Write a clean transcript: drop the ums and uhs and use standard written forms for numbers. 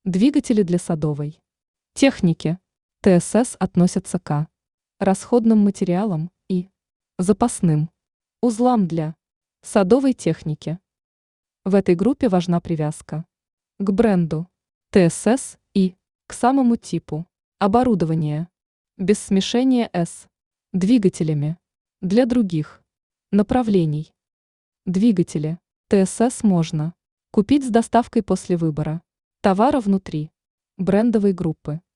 Двигатели для садовой техники. ТСС относятся к расходным материалам и запасным узлам для садовой техники. В этой группе важна привязка к бренду ТСС и к самому типу оборудования, без смешения с двигателями для других направлений. Двигатели ТСС можно купить с доставкой после выбора товара внутри брендовой группы.